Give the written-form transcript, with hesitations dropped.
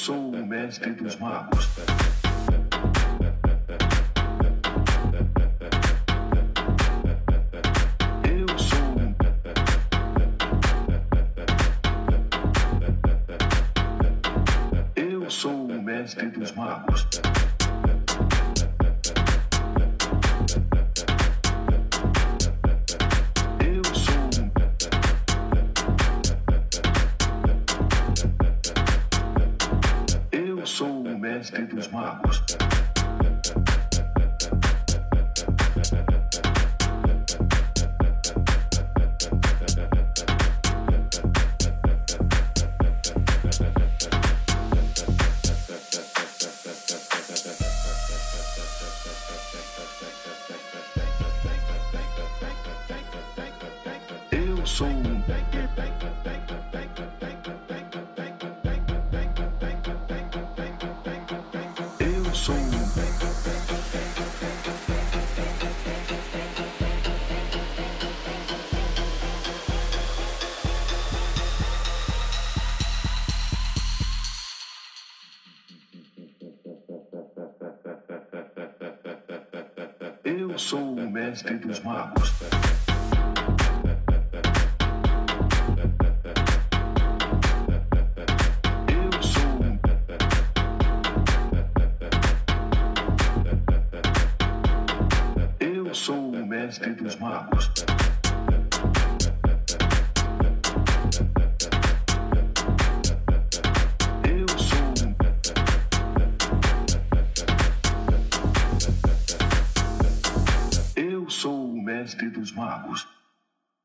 sou o mestre dos magos. Eu sou o mestre dos magos. Eu sou o mestre dos magos. Eu sou Eu sou Eu sou o mestre dos magos. Eu sou o mestre dos magos. Eu sou o mestre dos magos.